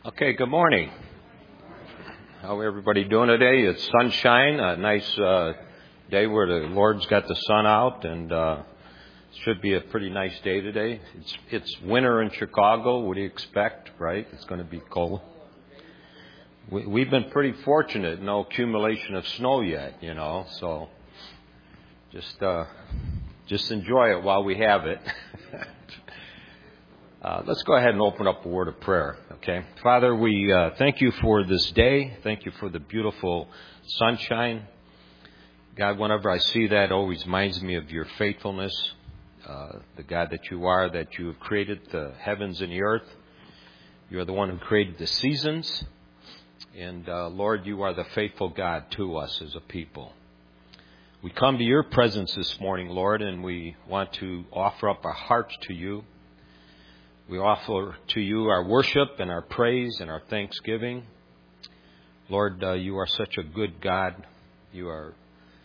Okay, good morning. How everybody doing today? It's sunshine, a nice day where the Lord's got the sun out, and should be a pretty nice day today. It's winter in Chicago. What do you expect, right? It's going to be cold. We've been pretty fortunate, no accumulation of snow yet, so just enjoy it while we have it. Let's go ahead and open up a word of prayer, okay? Father, we thank you for this day. Thank you for the beautiful sunshine. God, whenever I see that, it always reminds me of your faithfulness, the God that you are, that you have created the heavens and the earth. You are the one who created the seasons. And, Lord, you are the faithful God to us as a people. We come to your presence this morning, Lord, and we want to offer up our hearts to you. We offer to you our worship and our praise and our thanksgiving. Lord, you are such a good God. You are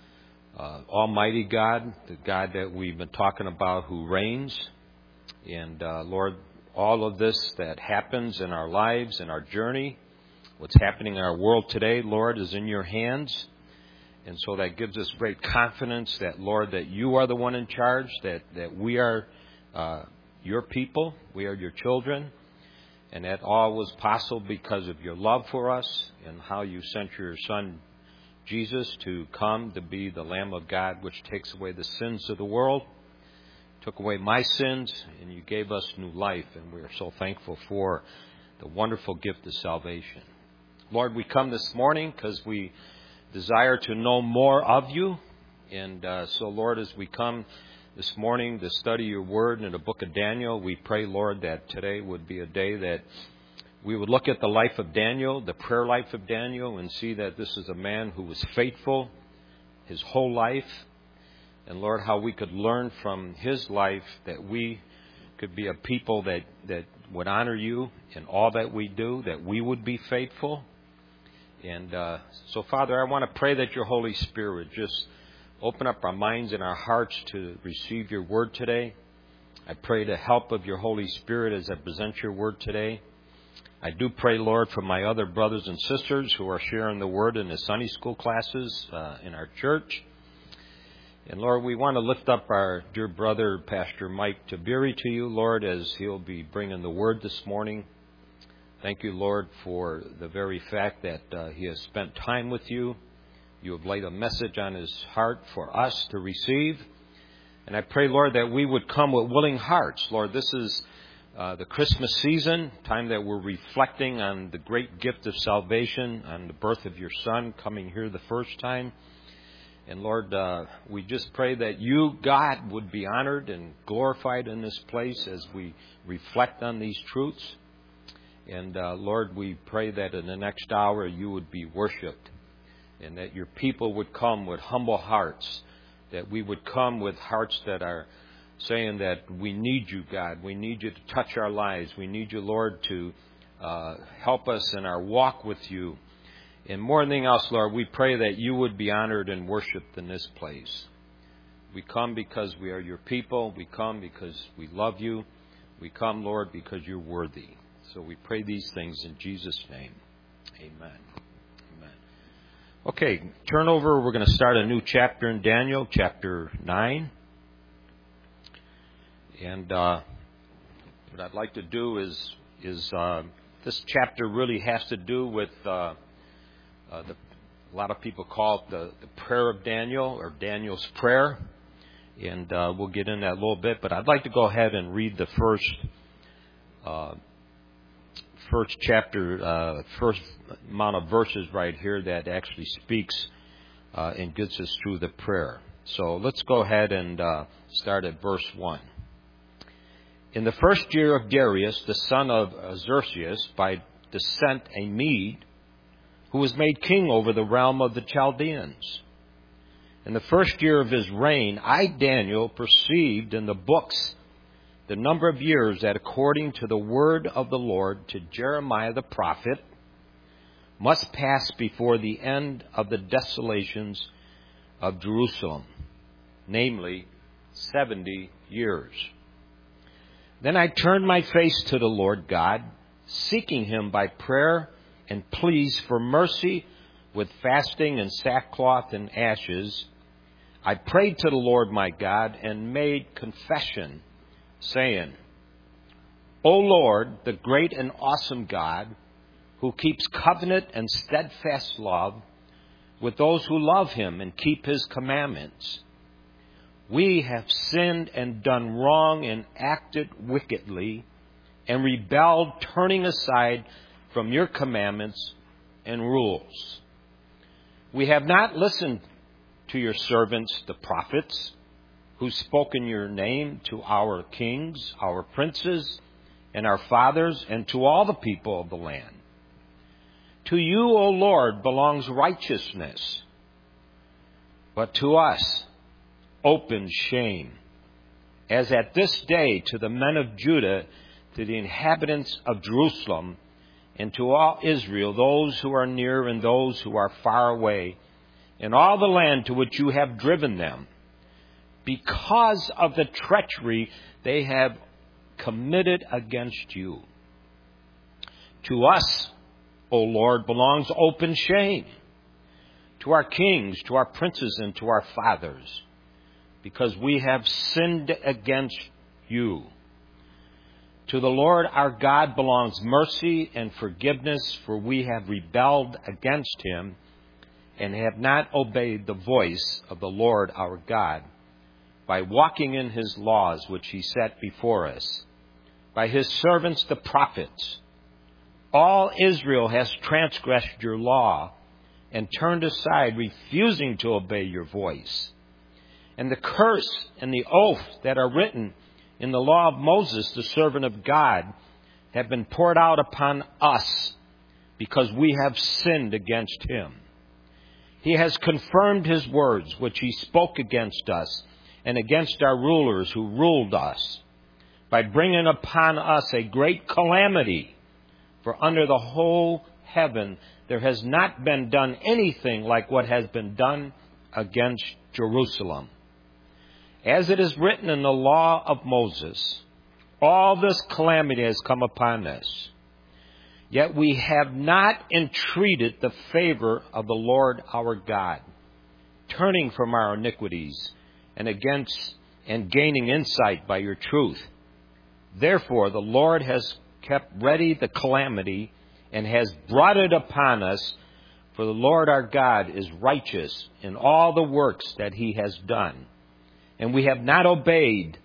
Almighty God, the God that we've been talking about who reigns. And Lord, all of this that happens in our lives, in our journey, what's happening in our world today, Lord, is in your hands. And so that gives us great confidence that, Lord, that you are the one in charge, that we are your people, we are your children, and that all was possible because of your love for us and how you sent your Son, Jesus, to come to be the Lamb of God, which takes away the sins of the world, took away my sins, and you gave us new life, and we are so thankful for the wonderful gift of salvation. Lord, we come this morning because we desire to know more of you, and so, Lord, as we come this morning to study your word in the book of Daniel, we pray, Lord, that today would be a day that we would look at the life of Daniel, the prayer life of Daniel, and see that this is a man who was faithful his whole life. And, Lord, how we could learn from his life that we could be a people that would honor you in all that we do, that we would be faithful. And so, Father, I want to pray that your Holy Spirit just open up our minds and our hearts to receive your word today. I pray the help of your Holy Spirit as I present your word today. I do pray, Lord, for my other brothers and sisters who are sharing the word in the Sunday school classes in our church. And, Lord, we want to lift up our dear brother, Pastor Mike Tabiri, to you, Lord, as he'll be bringing the word this morning. Thank you, Lord, for the very fact that he has spent time with you. You have laid a message on his heart for us to receive. And I pray, Lord, that we would come with willing hearts. Lord, this is the Christmas season, time that we're reflecting on the great gift of salvation, on the birth of your Son coming here the first time. And, Lord, we just pray that you, God, would be honored and glorified in this place as we reflect on these truths. And, Lord, we pray that in the next hour you would be worshiped, and that your people would come with humble hearts, that we would come with hearts that are saying that we need you, God. We need you to touch our lives. We need you, Lord, to help us in our walk with you. And more than anything else, Lord, we pray that you would be honored and worshiped in this place. We come because we are your people. We come because we love you. We come, Lord, because you're worthy. So we pray these things in Jesus' name. Amen. Okay, turn over. We're going to start a new chapter in Daniel, chapter 9. And what I'd like to do is this chapter really has to do with a lot of people call it the prayer of Daniel, or Daniel's prayer. And we'll get into that a little bit. But I'd like to go ahead and read the first chapter, first amount of verses right here that actually speaks and gets us through the prayer. So let's go ahead and start at verse 1. In the first year of Darius, the son of Xerxes, by descent a Mede, who was made king over the realm of the Chaldeans. In the first year of his reign, I, Daniel, perceived in the books the number of years that, according to the word of the Lord to Jeremiah the prophet, must pass before the end of the desolations of Jerusalem, namely 70 years. Then I turned my face to the Lord God, seeking him by prayer and pleas for mercy with fasting and sackcloth and ashes, I prayed to the Lord my God and made confession, saying, O Lord, the great and awesome God, who keeps covenant and steadfast love with those who love him and keep his commandments, we have sinned and done wrong and acted wickedly and rebelled, turning aside from your commandments and rules. We have not listened to your servants, the prophets, who spoke in your name to our kings, our princes, and our fathers, and to all the people of the land. To you, O Lord, belongs righteousness, but to us open shame, as at this day to the men of Judah, to the inhabitants of Jerusalem, and to all Israel, those who are near and those who are far away, in all the land to which you have driven them, because of the treachery they have committed against you. To us, O Lord, belongs open shame, to our kings, to our princes, and to our fathers, because we have sinned against you. To the Lord our God belongs mercy and forgiveness, for we have rebelled against him and have not obeyed the voice of the Lord our God by walking in his laws which he set before us, by his servants the prophets. All Israel has transgressed your law and turned aside, refusing to obey your voice. And the curse and the oath that are written in the law of Moses, the servant of God, have been poured out upon us because we have sinned against him. He has confirmed his words, which he spoke against us and against our rulers who ruled us, by bringing upon us a great calamity. For under the whole heaven there has not been done anything like what has been done against Jerusalem. As it is written in the law of Moses, all this calamity has come upon us. Yet we have not entreated the favor of the Lord our God, turning from our iniquities and gaining insight by your truth. Therefore the Lord has kept ready the calamity and has brought it upon us, for the Lord our God is righteous in all the works that he has done. And we have not obeyed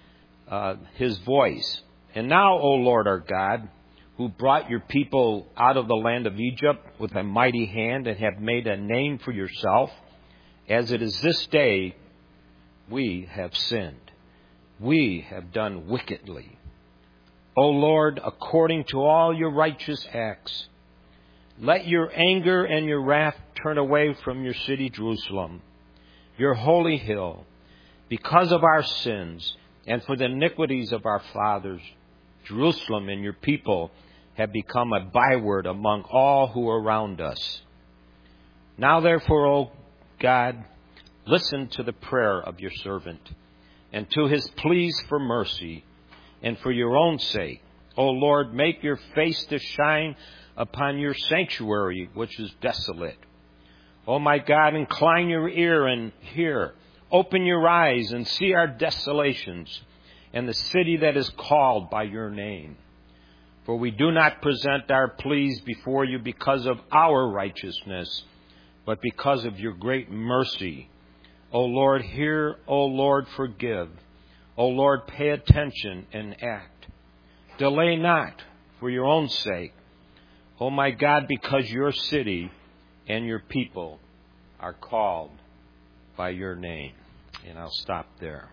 his voice. And now, O Lord our God, who brought your people out of the land of Egypt with a mighty hand and have made a name for yourself, as it is this day, we have sinned. We have done wickedly. O Lord, according to all your righteous acts, let your anger and your wrath turn away from your city, Jerusalem, your holy hill, because of our sins and for the iniquities of our fathers. Jerusalem and your people have become a byword among all who are around us. Now therefore, O God, listen to the prayer of your servant and to his pleas for mercy, and for your own sake, O Lord, make your face to shine upon your sanctuary, which is desolate. O my God, incline your ear and hear. Open your eyes and see our desolations and the city that is called by your name. For we do not present our pleas before you because of our righteousness, but because of your great mercy. O Lord, hear. O Lord, forgive. O Lord, pay attention and act. Delay not for your own sake. O my God, because your city and your people are called by your name. And I'll stop there.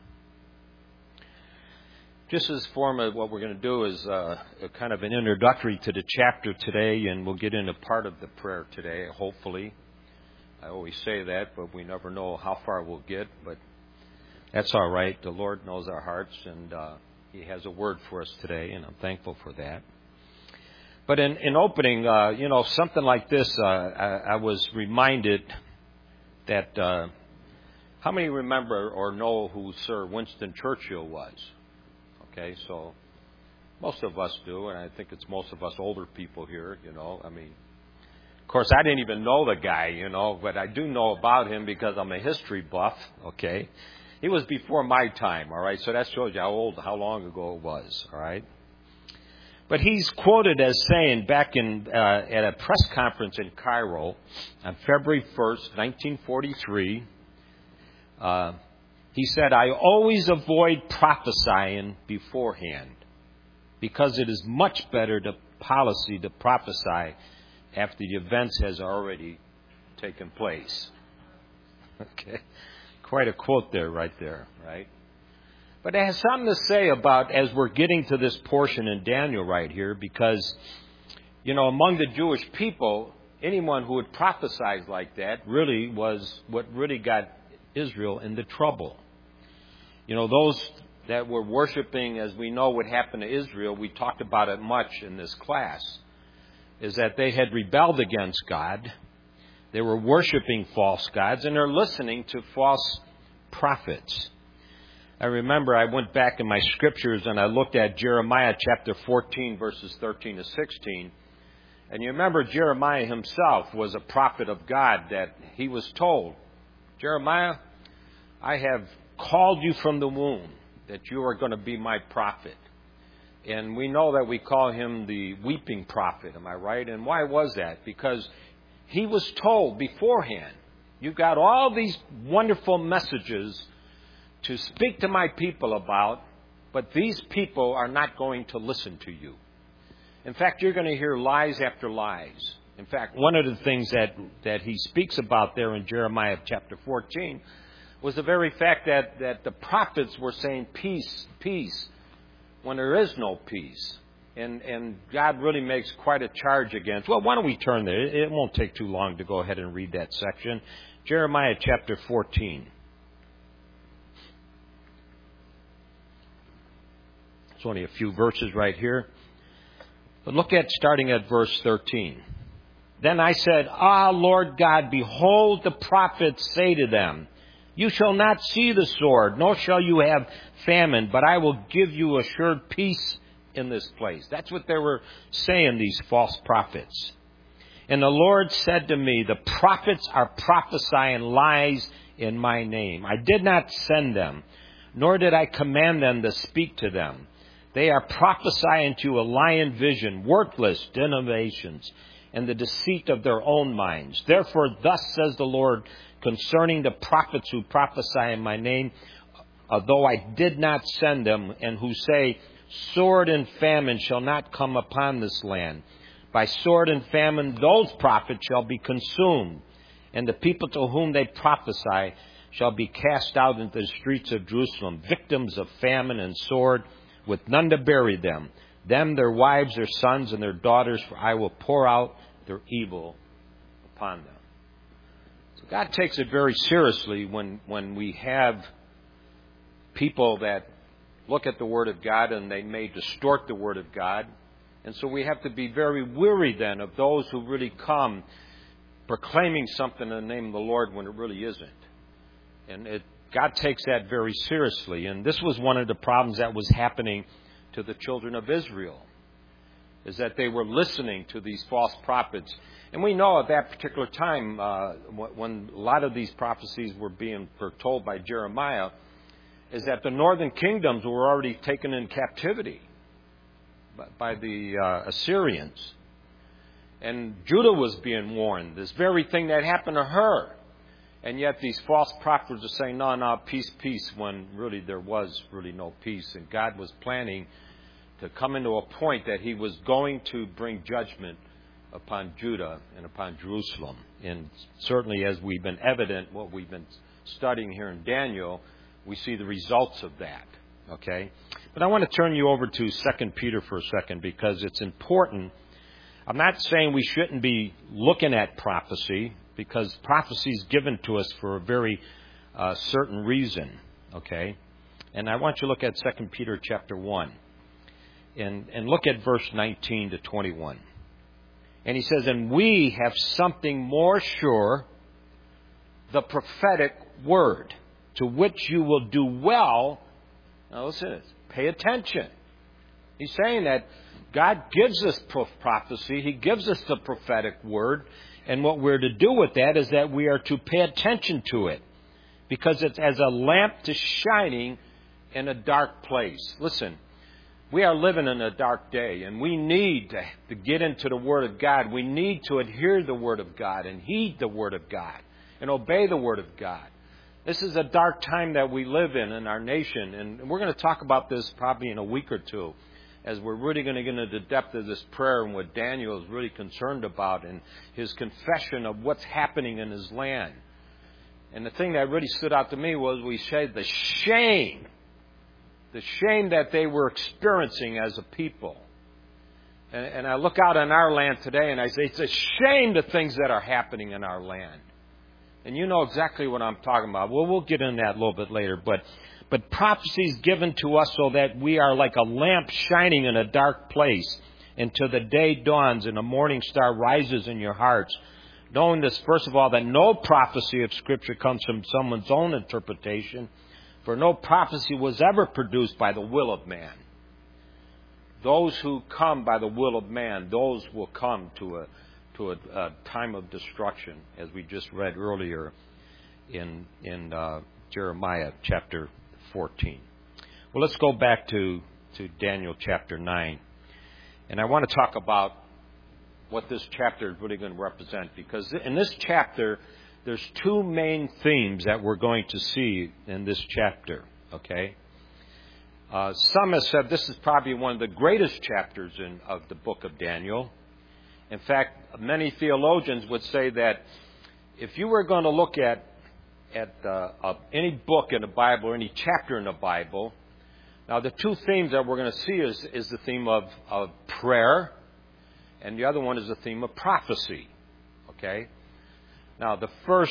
Just as form of what we're going to do is a kind of an introductory to the chapter today, and we'll get into part of the prayer today, hopefully. I always say that, but we never know how far we'll get, but that's all right. The Lord knows our hearts, and he has a word for us today, and I'm thankful for that. But in opening, something like this, I was reminded that how many remember or know who Sir Winston Churchill was? Okay, so Most of us do, and I think it's most of us older people here, I mean, of course, I didn't even know the guy, but I do know about him because I'm a history buff, okay? He was before my time, all right? So that shows you how long ago it was, all right? But he's quoted as saying back at a press conference in Cairo on February 1st, 1943, he said, "I always avoid prophesying beforehand because it is much better policy to prophesy after the events has already taken place." Okay. Quite a quote there, right? But it has something to say about, as we're getting to this portion in Daniel right here, because, among the Jewish people, anyone who would prophesy like that really was what really got Israel into trouble. Those that were worshiping, as we know what happened to Israel, we talked about it much in this class, is that they had rebelled against God. They were worshiping false gods, and they're listening to false prophets. I remember I went back in my scriptures and I looked at Jeremiah chapter 14, verses 13 to 16. And you remember Jeremiah himself was a prophet of God, that he was told, "Jeremiah, I have called you from the womb, that you are going to be my prophet." And we know that we call him the weeping prophet, am I right? And why was that? Because he was told beforehand, "You've got all these wonderful messages to speak to my people about, but these people are not going to listen to you. In fact, you're going to hear lies after lies." In fact, one of the things that he speaks about there in Jeremiah chapter 14 was the very fact that the prophets were saying peace, peace, when there is no peace. And God really makes quite a charge against. Well, why don't we turn there? It won't take too long to go ahead and read that section. Jeremiah chapter 14. It's only a few verses right here. But look at starting at verse 13. "Then I said, Lord God, behold, the prophets say to them, you shall not see the sword, nor shall you have famine, but I will give you assured peace in this place." That's what they were saying, these false prophets. "And the Lord said to me, the prophets are prophesying lies in my name. I did not send them, nor did I command them to speak to them. They are prophesying to a lying vision, worthless innovations, and the deceit of their own minds. Therefore, thus says the Lord concerning the prophets who prophesy in my name, though I did not send them, and who say, sword and famine shall not come upon this land. By sword and famine those prophets shall be consumed, and the people to whom they prophesy shall be cast out into the streets of Jerusalem, victims of famine and sword, with none to bury them. Them, their wives, their sons, and their daughters, for I will pour out their evil upon them." So God takes it very seriously when we have people that look at the Word of God and they may distort the Word of God. And so we have to be very weary then of those who really come proclaiming something in the name of the Lord when it really isn't. And God takes that very seriously. And this was one of the problems that was happening to the children of Israel, is that they were listening to these false prophets. And we know at that particular time, when a lot of these prophecies were being foretold by Jeremiah, is that the northern kingdoms were already taken in captivity by the Assyrians. And Judah was being warned, this very thing that happened to her. And yet these false prophets are saying, no, peace, peace, when really there was really no peace. And God was planning to come into a point that He was going to bring judgment upon Judah and upon Jerusalem. And certainly, as we've been evident, what we've been studying here in Daniel, we see the results of that. Okay? But I want to turn you over to 2 Peter for a second, because it's important. I'm not saying we shouldn't be looking at prophecy, because prophecy is given to us for a very certain reason. Okay? And I want you to look at 2 Peter chapter 1. And look at verse 19 to 21. And he says, "And we have something more sure, the prophetic word, to which you will do well." Now listen to this. Pay attention. He's saying that God gives us prophecy. He gives us the prophetic word. And what we're to do with that is that we are to pay attention to it. Because it's as a lamp to shining in a dark place. Listen, we are living in a dark day, and we need to get into the Word of God. We need to adhere to the Word of God and heed the Word of God and obey the Word of God. This is a dark time that we live in our nation, and we're going to talk about this probably in a week or two as we're really going to get into the depth of this prayer and what Daniel is really concerned about and his confession of what's happening in his land. And the thing that really stood out to me was we said the shame that they were experiencing as a people. And I look out on our land today and I say, it's a shame the things that are happening in our land. And you know exactly what I'm talking about. Well, we'll get into that a little bit later. But prophecy is given to us so that we are like a lamp shining in a dark place until the day dawns and the morning star rises in your hearts. Knowing this, first of all, that no prophecy of Scripture comes from someone's own interpretation, for no prophecy was ever produced by the will of man. Those who come by the will of man, those will come to a time of destruction, as we just read earlier in Jeremiah chapter 14. Well, let's go back to Daniel chapter 9. And I want to talk about what this chapter is really going to represent, because in this chapter there's two main themes that we're going to see in this chapter. Okay, some have said this is probably one of the greatest chapters of the book of Daniel. In fact, many theologians would say that if you were going to look at any book in the Bible or any chapter in the Bible, now the two themes that we're going to see is the theme of prayer. And the other one is the theme of prophecy. Okay? Now, the first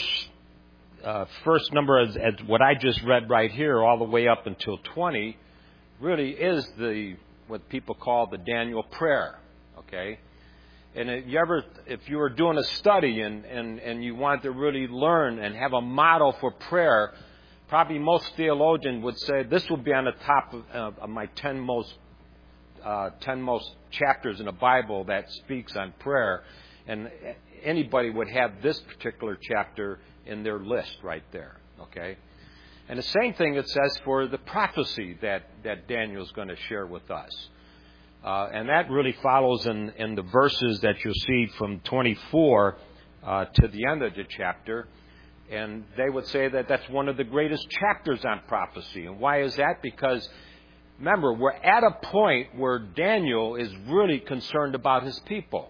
number, as what I just read right here, all the way up until 20, really is what people call the Daniel prayer. Okay? And if you were doing a study and you wanted to really learn and have a model for prayer, probably most theologians would say this will be on the top of my 10 most chapters in the Bible that speaks on prayer, and anybody would have this particular chapter in their list right there. Okay, and the same thing it says for the prophecy that Daniel is going to share with us, and that really follows in the verses that you'll see from 24 to the end of the chapter, and they would say that that's one of the greatest chapters on prophecy. And why is that? Because remember, we're at a point where Daniel is really concerned about his people.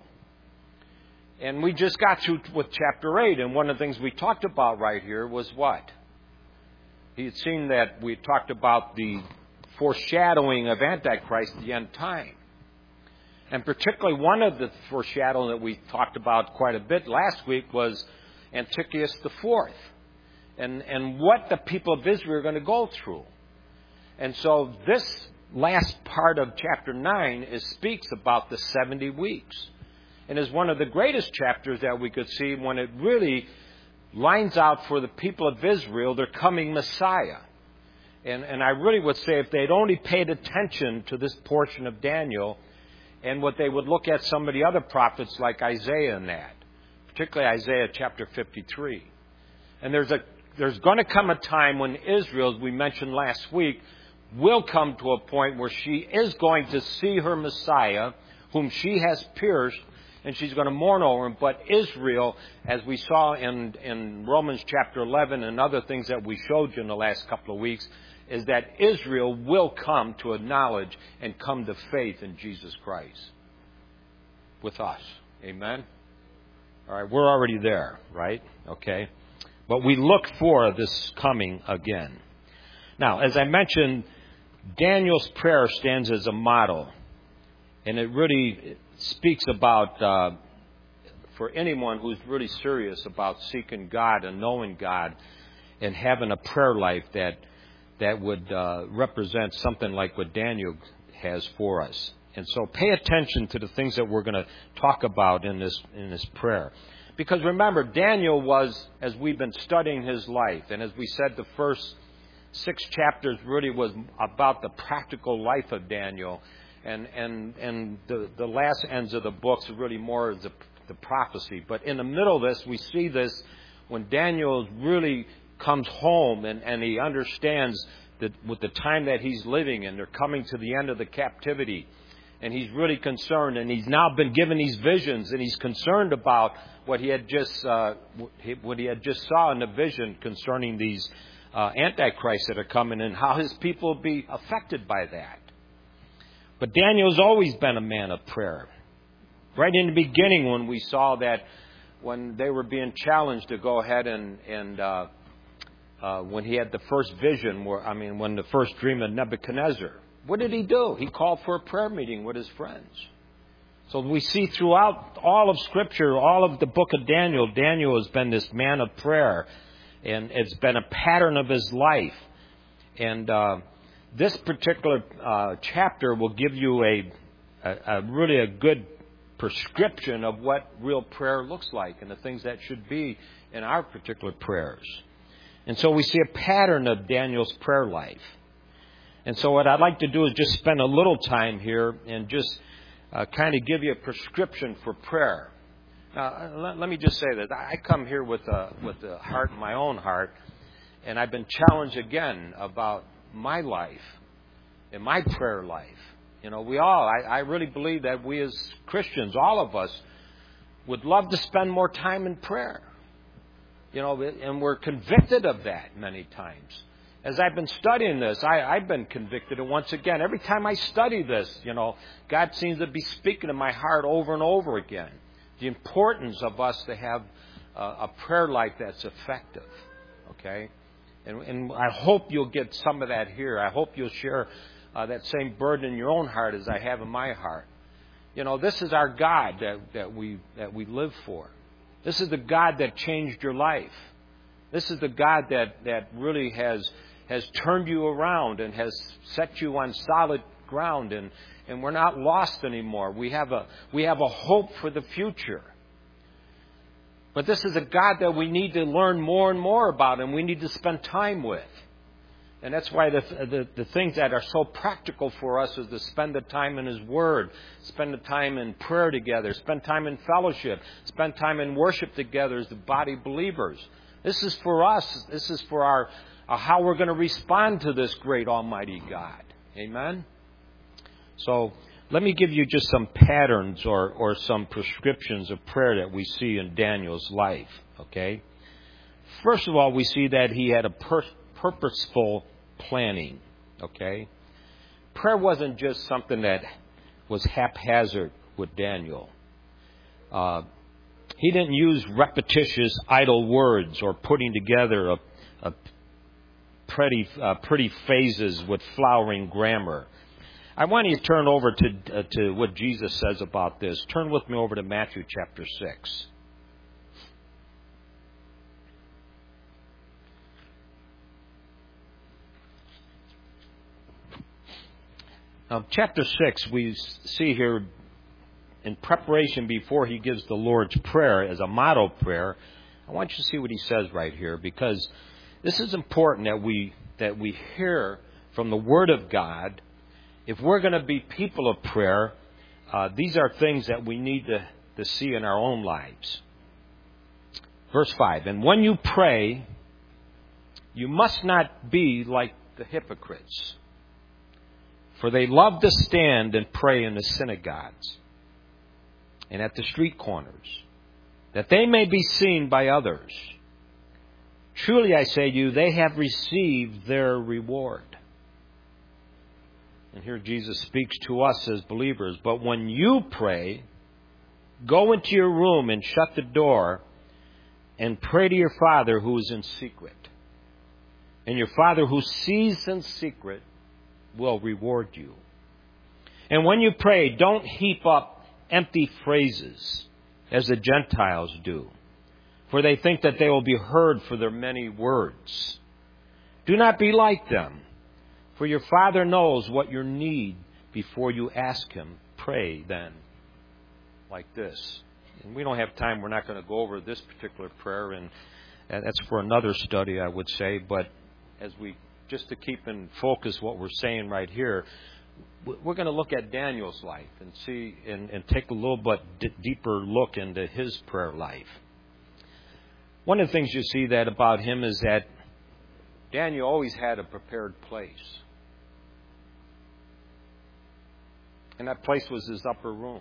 And we just got through with chapter 8, and one of the things we talked about right here was what? He had seen that we talked about the foreshadowing of Antichrist at the end time. And particularly one of the foreshadowing that we talked about quite a bit last week was Antiochus IV. And what the people of Israel are going to go through. And so this last part of chapter 9 speaks about the 70 weeks. And is one of the greatest chapters that we could see when it really lines out for the people of Israel their coming Messiah. And I really would say if they'd only paid attention to this portion of Daniel and what they would look at some of the other prophets like Isaiah and that, particularly Isaiah chapter 53. And there's going to come a time when Israel, as we mentioned last week, will come to a point where she is going to see her Messiah, whom she has pierced, and she's going to mourn over him. But Israel, as we saw in Romans chapter 11 and other things that we showed you in the last couple of weeks, is that Israel will come to a knowledge and come to faith in Jesus Christ with us. Amen? All right, we're already there, right? Okay. But we look for this coming again. Now, as I mentioned, Daniel's prayer stands as a model. And it really speaks about, for anyone who's really serious about seeking God and knowing God and having a prayer life that would represent something like what Daniel has for us. And so pay attention to the things that we're going to talk about in this prayer. Because remember, Daniel was, as we've been studying his life, and as we said, the first 6 chapters really was about the practical life of Daniel. and the last ends of the books are really more the prophecy. But in the middle of this, we see this when Daniel really comes home and he understands that with the time that he's living in, they're coming to the end of the captivity. And he's really concerned, and he's now been given these visions, and he's concerned about what he had just saw in the vision concerning these antichrists that are coming, and how his people will be affected by that. But Daniel's always been a man of prayer. Right in the beginning, when we saw that, when they were being challenged to go ahead and when he had the first vision, when the first dream of Nebuchadnezzar. What did he do? He called for a prayer meeting with his friends. So we see throughout all of Scripture, all of the book of Daniel, Daniel has been this man of prayer. And it's been a pattern of his life. And this particular chapter will give you a really good prescription of what real prayer looks like and the things that should be in our particular prayers. And so we see a pattern of Daniel's prayer life. And so what I'd like to do is just spend a little time here and just kind of give you a prescription for prayer. Now, let me just say that I come here with a heart, my own heart, and I've been challenged again about my life and my prayer life. You know, I really believe that we as Christians, all of us, would love to spend more time in prayer. You know, and we're convicted of that many times. As I've been studying this, I've been convicted. And once again, every time I study this, you know, God seems to be speaking to my heart over and over again. The importance of us to have a prayer life that's effective. Okay? And I hope you'll get some of that here. I hope you'll share that same burden in your own heart as I have in my heart. You know, this is our God that we live for. This is the God that changed your life. This is the God that really has turned you around and has set you on solid ground, and we're not lost anymore. We have a hope for the future. But this is a God that we need to learn more and more about, and we need to spend time with. And that's why the things that are so practical for us is to spend the time in His Word, spend the time in prayer together, spend time in fellowship, spend time in worship together as the body of believers. This is for us. This is for our how we're going to respond to this great Almighty God. Amen? So let me give you just some patterns or some prescriptions of prayer that we see in Daniel's life. Okay? First of all, we see that he had a purposeful planning. Okay? Prayer wasn't just something that was haphazard with Daniel. He didn't use repetitious, idle words or putting together a pretty phrases with flowering grammar. I want you to turn over to what Jesus says about this. Turn with me over to Matthew chapter 6. Now, chapter 6, we see here in preparation before he gives the Lord's Prayer as a model prayer. I want you to see what he says right here, because this is important that we hear from the Word of God. If we're going to be people of prayer, these are things that we need to see in our own lives. Verse 5, and when you pray, you must not be like the hypocrites, for they love to stand and pray in the synagogues and at the street corners, that they may be seen by others. Truly I say to you, they have received their reward. And here Jesus speaks to us as believers. But when you pray, go into your room and shut the door and pray to your Father who is in secret. And your Father who sees in secret will reward you. And when you pray, don't heap up empty phrases as the Gentiles do, for they think that they will be heard for their many words. Do not be like them, for your Father knows what you need before you ask Him. Pray then like this. And we don't have time. We're not going to go over this particular prayer, and that's for another study, I would say. But as we, just to keep in focus what we're saying right here, we're going to look at Daniel's life and see and take a little bit deeper look into his prayer life. One of the things you see that about him is that Daniel always had a prepared place. And that place was his upper room.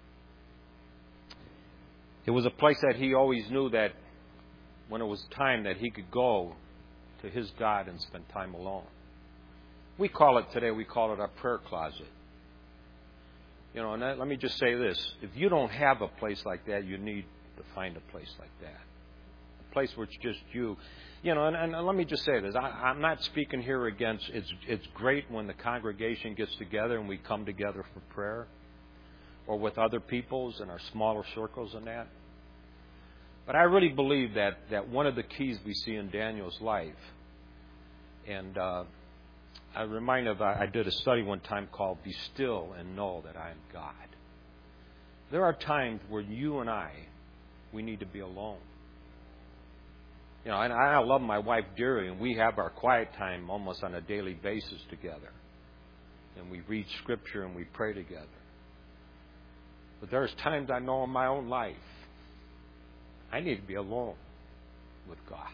It was a place that he always knew that when it was time that he could go to his God and spend time alone. We call it our prayer closet. And let me just say this. If you don't have a place like that, you need to find a place like that. A place where it's just you. And let me just say this. I'm not speaking here against, it's great when the congregation gets together and we come together for prayer, or with other peoples in our smaller circles and that. But I really believe that one of the keys we see in Daniel's life, and I did a study one time called Be Still and Know That I Am God. There are times where you and we need to be alone. And I love my wife dearly, and we have our quiet time almost on a daily basis together. And we read Scripture and we pray together. But there's times I know in my own life I need to be alone with God.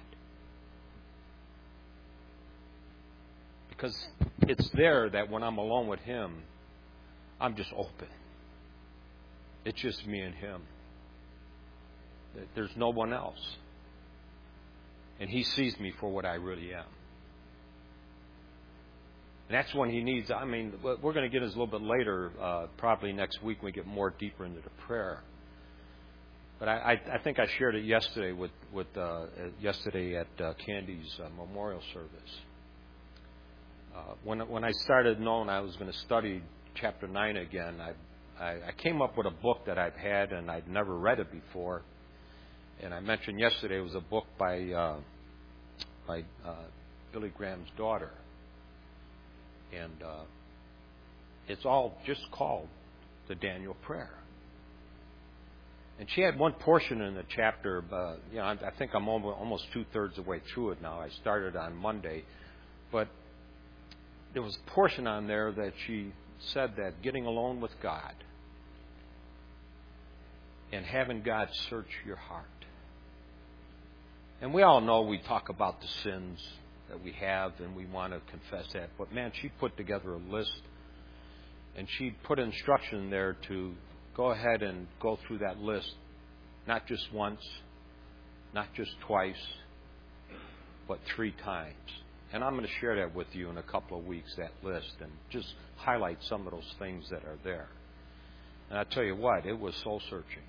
Because it's there that when I'm alone with Him, I'm just open. It's just me and Him. There's no one else. And He sees me for what I really am. And that's when He needs, we're going to get this a little bit later, probably next week when we get more deeper into the prayer. But I think I shared it yesterday yesterday at Candy's memorial service. When I started knowing I was going to study chapter 9 again, I came up with a book that I've had and I'd never read it before. And I mentioned yesterday it was a book by Billy Graham's daughter. And it's all just called the Daniel Prayer. And she had one portion in the chapter, I think I'm almost 2/3 the way through it now. I started on Monday. But there was a portion on there that she said that getting alone with God and having God search your heart. And we all know we talk about the sins that we have and we want to confess that. But man, she put together a list and she put instruction there to go ahead and go through that list, not just once, not just twice, but 3 times. And I'm going to share that with you in a couple of weeks, that list, and just highlight some of those things that are there. And I tell you what, it was soul-searching.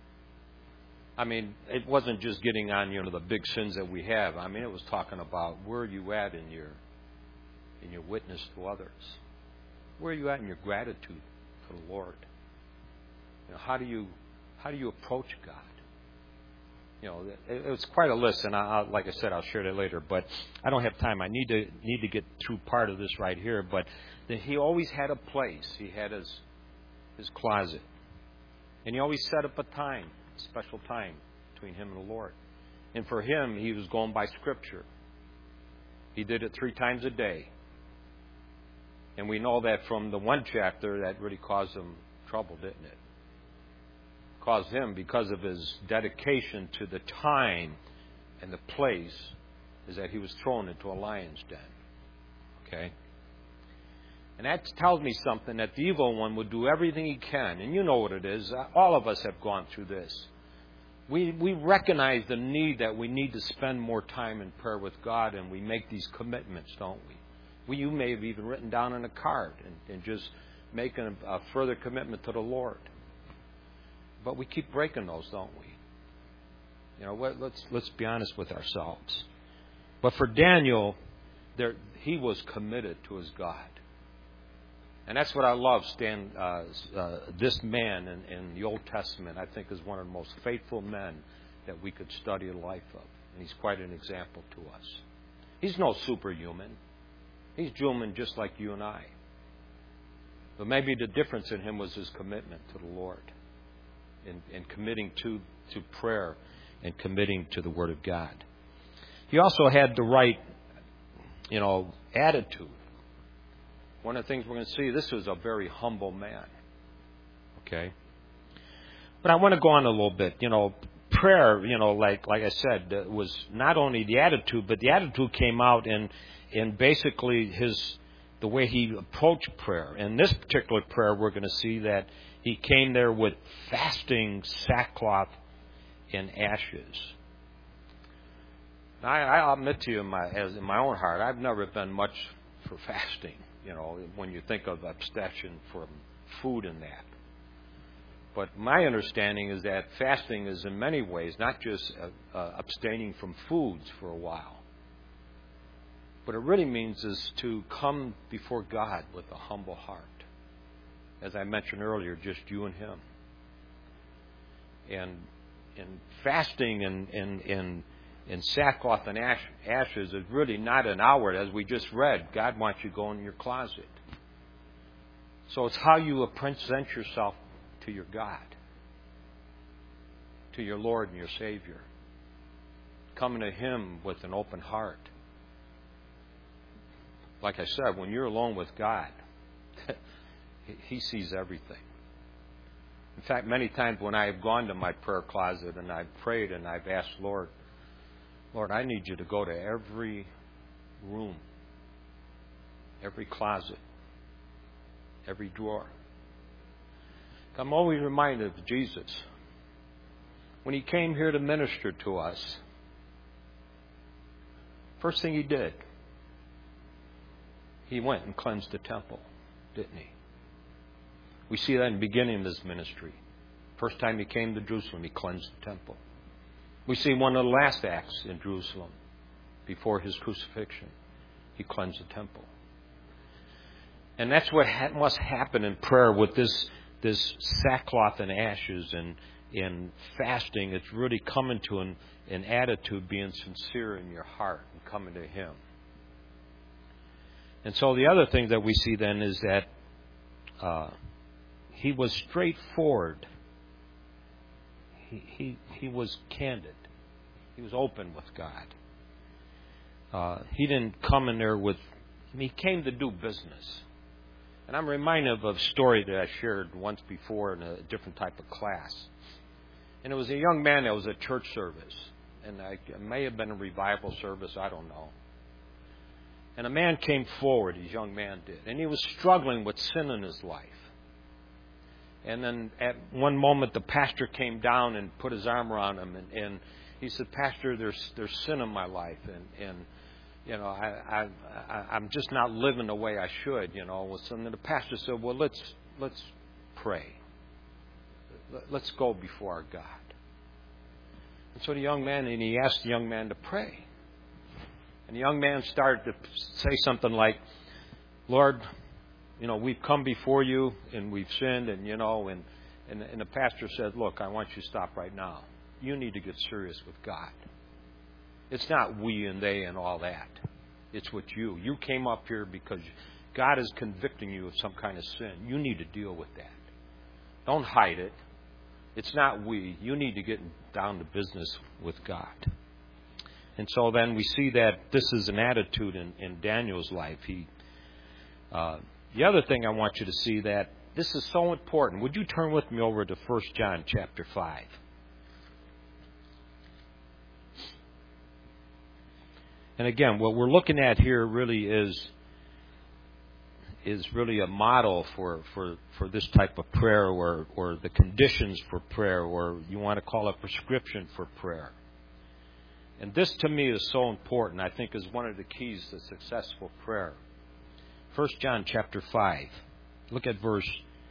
It wasn't just getting on, the big sins that we have. It was talking about where are you at in your witness to others? Where are you at in your gratitude to the Lord? How do you approach God? It was quite a list, and like I said, I'll share that later. But I don't have time. I need to get through part of this right here. But he always had a place. He had his closet, and he always set up a special time between him and the Lord. And for him, he was going by Scripture. He did it 3 times a day, and we know that from the one chapter that really caused him trouble, didn't it? Caused him because of his dedication to the time and the place, is that he was thrown into a lion's den. Okay? And that tells me something, that the evil one would do everything he can. And you know what it is. All of us have gone through this. We recognize the need that we need to spend more time in prayer with God, and we make these commitments, don't we? You may have even written down on a card and just making a further commitment to the Lord. But we keep breaking those, don't we? Let's be honest with ourselves. But for Daniel, he was committed to his God. And that's what I love. This man in the Old Testament, I think, is one of the most faithful men that we could study the life of. And he's quite an example to us. He's no superhuman. He's human just like you and I. But maybe the difference in him was his commitment to the Lord. And committing to prayer and committing to the Word of God. He also had the right, attitude. One of the things we're going to see, this was a very humble man. Okay? But I want to go on a little bit. Prayer, like I said, was not only the attitude, but the attitude came out in basically the way he approached prayer. In this particular prayer, we're going to see that he came there with fasting, sackcloth, and ashes. I'll admit to you, in my own heart, I've never been much for fasting. When you think of abstention from food and that. But my understanding is that fasting is in many ways not just abstaining from foods for a while. What it really means is to come before God with a humble heart. As I mentioned earlier, just you and Him. And fasting in sackcloth and ashes is really not an outward. As we just read, God wants you to go in your closet. So it's how you present yourself to your God, to your Lord and your Savior. Coming to Him with an open heart. Like I said, when you're alone with God, He sees everything. In fact, many times when I have gone to my prayer closet and I've prayed and I've asked Lord, I need you to go to every room, every closet, every drawer. I'm always reminded of Jesus. When He came here to minister to us, first thing He did, He went and cleansed the temple, didn't He? We see that in the beginning of His ministry. First time He came to Jerusalem, He cleansed the temple. We see one of the last acts in Jerusalem before His crucifixion. He cleansed the temple. And that's what must happen in prayer with this sackcloth and ashes and in fasting. It's really coming to an attitude, being sincere in your heart and coming to Him. And so the other thing that we see then is that he was straightforward. He was candid. He was open with God. He didn't come in there he came to do business. And I'm reminded of a story that I shared once before in a different type of class. And it was a young man that was at church service. And it may have been a revival service, I don't know. And a man came forward, his young man did. And he was struggling with sin in his life. And then at one moment the pastor came down and put his arm around him. And he said, Pastor, there's sin in my life. And I'm just not living the way I should, And the pastor said, well, let's pray. Let's go before our God. And so he asked the young man to pray. And the young man started to say something like, Lord, we've come before you and we've sinned and the pastor said, look, I want you to stop right now. You need to get serious with God. It's not we and they and all that. It's what you. You came up here because God is convicting you of some kind of sin. You need to deal with that. Don't hide it. It's not we. You need to get down to business with God. And so then we see that this is an attitude in Daniel's life. The other thing I want you to see that this is so important. Would you turn with me over to 1 John chapter 5? And again, what we're looking at here really is really a model for this type of prayer or the conditions for prayer, or you want to call it prescription for prayer. And this to me is so important. I think is one of the keys to successful prayer. 1 John chapter 5. Look at verse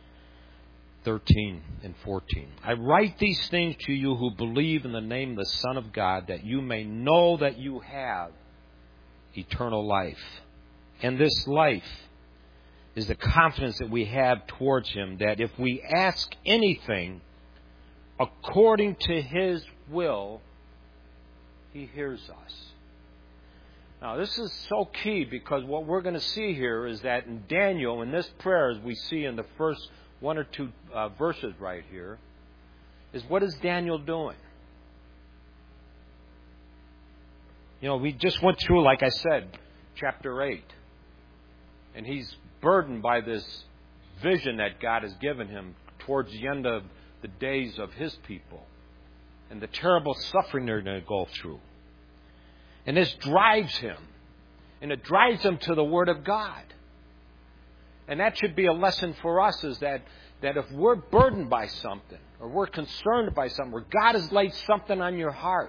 13 and 14. I write these things to you who believe in the name of the Son of God, that you may know that you have eternal life. And this life is the confidence that we have towards Him, that if we ask anything according to His will, He hears us. Now, this is so key, because what we're going to see here is that in Daniel, in this prayer, as we see in the first one or two verses right here, is what is Daniel doing? We just went through, like I said, chapter 8. And he's burdened by this vision that God has given him towards the end of the days of his people and the terrible suffering they're going to go through. And this drives him. And it drives him to the Word of God. And that should be a lesson for us, is that if we're burdened by something, or we're concerned by something, or God has laid something on your heart,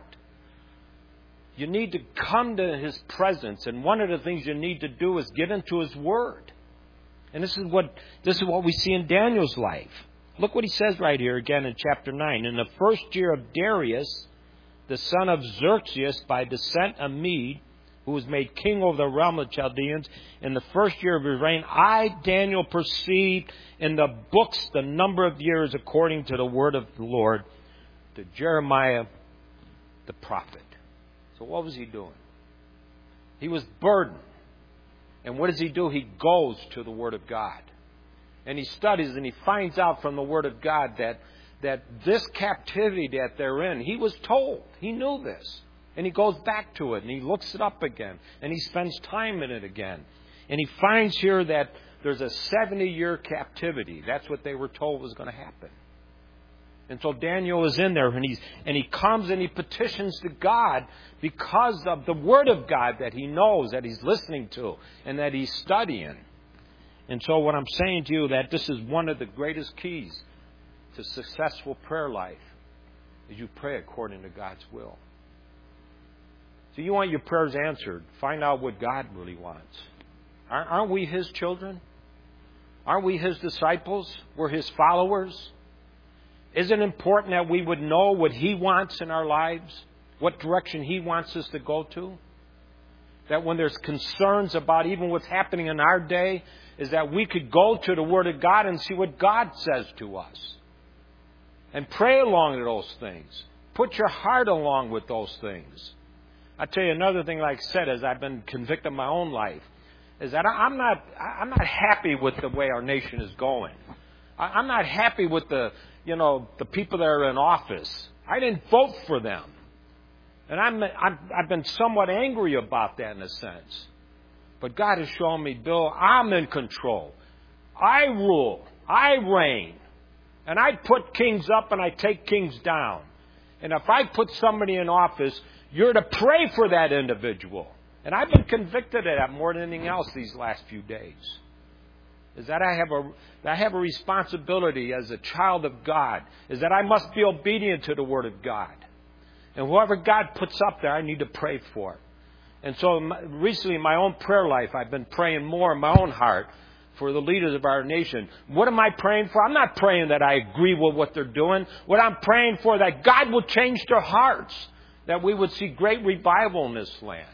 you need to come to His presence. And one of the things you need to do is get into His Word. And this is what we see in Daniel's life. Look what he says right here again in chapter 9. In the first year of Darius, the son of Xerxes, by descent a Mede, who was made king over the realm of the Chaldeans, in the first year of his reign, I, Daniel, perceived in the books the number of years according to the word of the Lord to Jeremiah the prophet. So what was he doing? He was burdened. And what does he do? He goes to the Word of God. And he studies and he finds out from the Word of God that this captivity that they're in, he was told. He knew this. And he goes back to it and he looks it up again. And he spends time in it again. And he finds here that there's a 70-year captivity. That's what they were told was going to happen. And so Daniel is in there and he comes and he petitions to God because of the Word of God that he knows, that he's listening to, and that he's studying. And so what I'm saying to you, that this is one of the greatest keys to successful prayer life, is you pray according to God's will. So you want your prayers answered, find out what God really wants. Aren't we His children? Aren't we His disciples? We're His followers. Isn't it important that we would know what He wants in our lives? What direction He wants us to go to? That when there's concerns about even what's happening in our day, is that we could go to the Word of God and see what God says to us. And pray along to those things. Put your heart along with those things. I'll tell you another thing, like I said, as I've been convicted in my own life, is that I'm not happy with the way our nation is going. I'm not happy with the people that are in office. I didn't vote for them. And I've been somewhat angry about that in a sense. But God has shown me, Bill, I'm in control. I rule. I reign. And I put kings up and I take kings down. And if I put somebody in office, you're to pray for that individual. And I've been convicted of that more than anything else these last few days. Is that I have a responsibility as a child of God. Is that I must be obedient to the Word of God. And whoever God puts up there, I need to pray for. And so recently in my own prayer life, I've been praying more in my own heart for the leaders of our nation. What am I praying for? I'm not praying that I agree with what they're doing. What I'm praying for, that God will change their hearts. That we would see great revival in this land.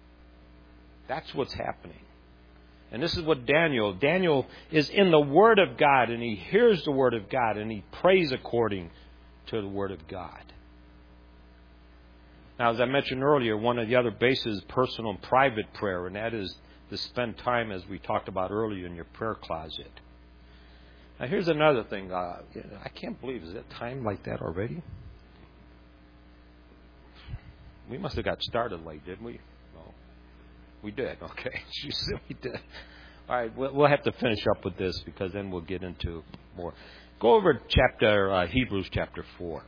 That's what's happening. And this is what Daniel is in the Word of God, and he hears the Word of God, and he prays according to the Word of God. Now, as I mentioned earlier, one of the other bases is personal and private prayer, and that is to spend time, as we talked about earlier, in your prayer closet. Now, here's another thing. I can't believe, is it time like that already? We must have got started late, didn't we? No. We did. Okay. She said we did. All right. We'll have to finish up with this because then we'll get into more. Go over to Hebrews chapter 4.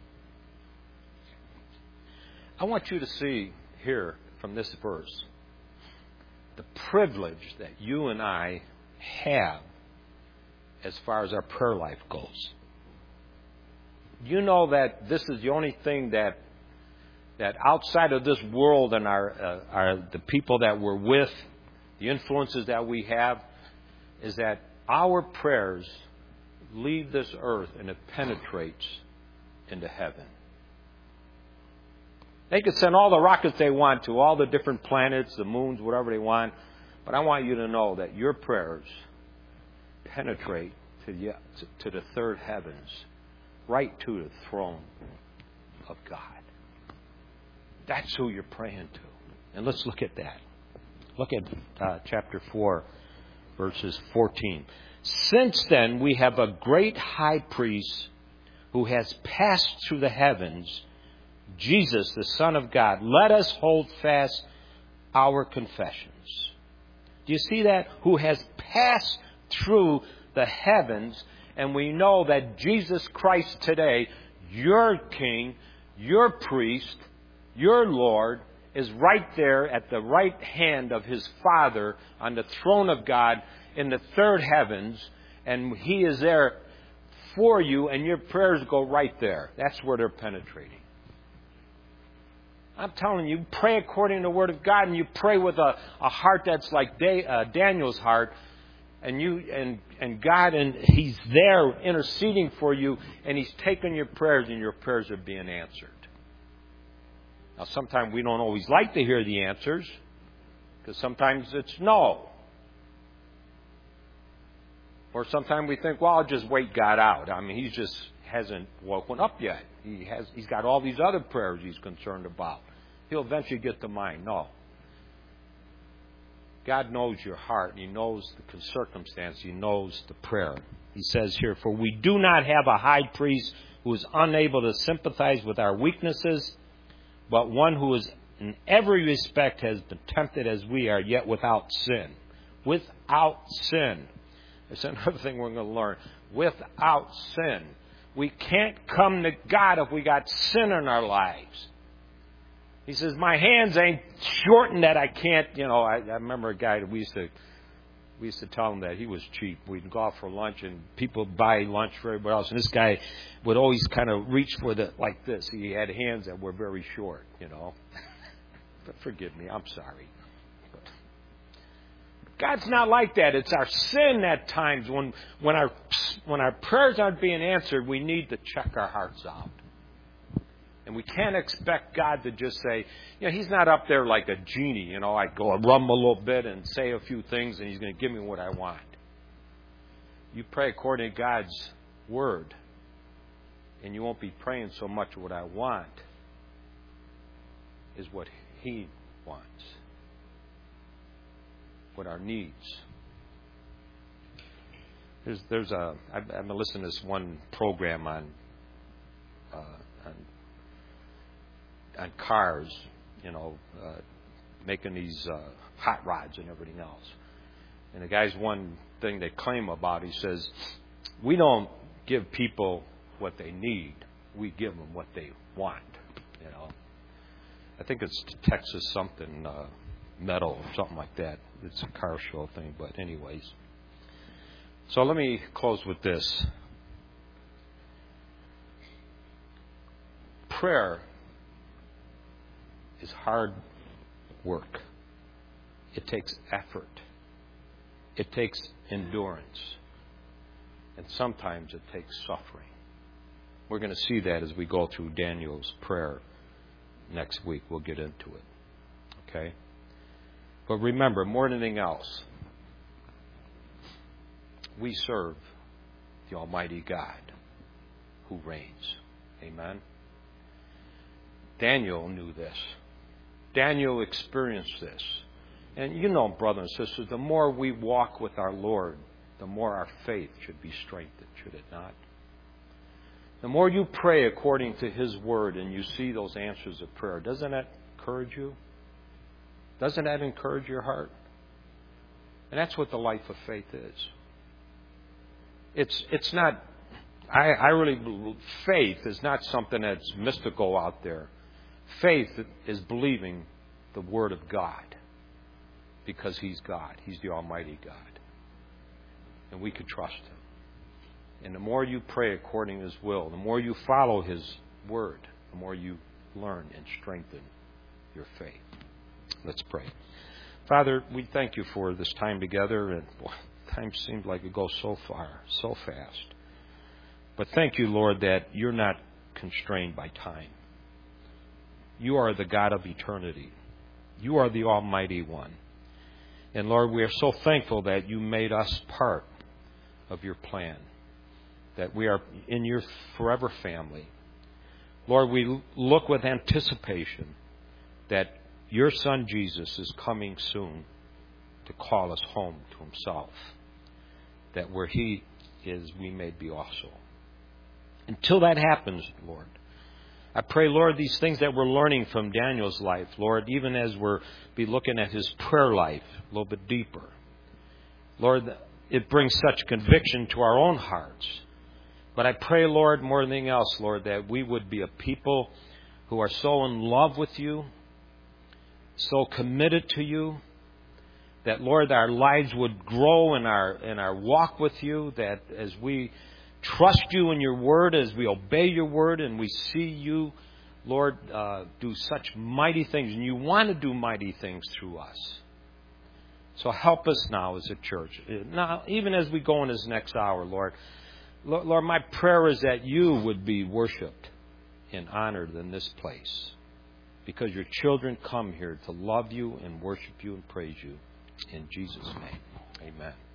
I want you to see here from this verse the privilege that you and I have as far as our prayer life goes. You know that this is the only thing that outside of this world and the people that we're with, the influences that we have, is that our prayers leave this earth and it penetrates into heaven. They could send all the rockets they want to, all the different planets, the moons, whatever they want, but I want you to know that your prayers penetrate to the third heavens, right to the throne of God. That's who you're praying to. And let's look at that. Look at chapter 4, verses 14. Since then, we have a great high priest who has passed through the heavens, Jesus, the Son of God. Let us hold fast our confessions. Do you see that? Who has passed through the heavens. And we know that Jesus Christ today, your King, your priest, your Lord, is right there at the right hand of His Father on the throne of God in the third heavens. And He is there for you, and your prayers go right there. That's where they're penetrating. I'm telling you, pray according to the Word of God, and you pray with a heart that's like Daniel's heart, and God, and He's there interceding for you, and He's taking your prayers, and your prayers are being answered. Now, sometimes we don't always like to hear the answers, because sometimes it's no. Or sometimes we think, well, I'll just wait God out. I mean, He just hasn't woken up yet. He's got all these other prayers He's concerned about. He'll eventually get to mine. No. God knows your heart. He knows the circumstance. He knows the prayer. He says here, for we do not have a high priest who is unable to sympathize with our weaknesses, but one who is in every respect has been tempted as we are, yet without sin. Without sin. That's another thing we're going to learn. Without sin. We can't come to God if we got sin in our lives. He says, my hands ain't shortened that I can't, I remember a guy that we used to tell him that he was cheap. We'd go out for lunch and people buy lunch for everybody else. And this guy would always kind of reach for like this. He had hands that were very short, But forgive me, I'm sorry. God's not like that. It's our sin at times when our prayers aren't being answered, we need to check our hearts out. And we can't expect God to just say, He's not up there like a genie. I go and rumble a little bit and say a few things and He's going to give me what I want. You pray according to God's Word, and you won't be praying so much what I want is what He wants. What our needs. I've been listening to this one program on cars, making these hot rods and everything else. And the guy's one thing they claim about, he says, we don't give people what they need, we give them what they want. I think it's Texas something. Metal or something like that. It's a car show thing, but anyways. So let me close with this. Prayer is hard work. It takes effort. It takes endurance. And sometimes it takes suffering. We're going to see that as we go through Daniel's prayer next week. We'll get into it. Okay? But remember, more than anything else, we serve the Almighty God who reigns. Amen? Daniel knew this. Daniel experienced this. And brothers and sisters, the more we walk with our Lord, the more our faith should be strengthened, should it not? The more you pray according to His Word and you see those answers of prayer, doesn't that encourage you? Doesn't that encourage your heart? And that's what the life of faith is. It's not, I really believe faith is not something that's mystical out there. Faith is believing the Word of God because He's God. He's the Almighty God. And we can trust Him. And the more you pray according to His will, the more you follow His Word, the more you learn and strengthen your faith. Let's pray. Father, we thank You for this time together. And time seems like it goes so far, so fast. But thank You, Lord, that You're not constrained by time. You are the God of eternity. You are the Almighty One. And Lord, we are so thankful that You made us part of Your plan, that we are in Your forever family. Lord, we look with anticipation that Your Son Jesus is coming soon to call us home to Himself, that where He is, we may be also. Until that happens, Lord, I pray, Lord, these things that we're learning from Daniel's life, Lord, even as we're be looking at his prayer life a little bit deeper, Lord, it brings such conviction to our own hearts. But I pray, Lord, more than anything else, Lord, that we would be a people who are so in love with you, so committed to you, that, Lord, our lives would grow in our walk with you, that as we trust you in your word, as we obey your word, and we see you, Lord, do such mighty things. And you want to do mighty things through us. So help us now as a church. Now, even as we go in this next hour, Lord, my prayer is that you would be worshipped and honored in this place. Because your children come here to love you and worship you and praise you. In Jesus' name, amen.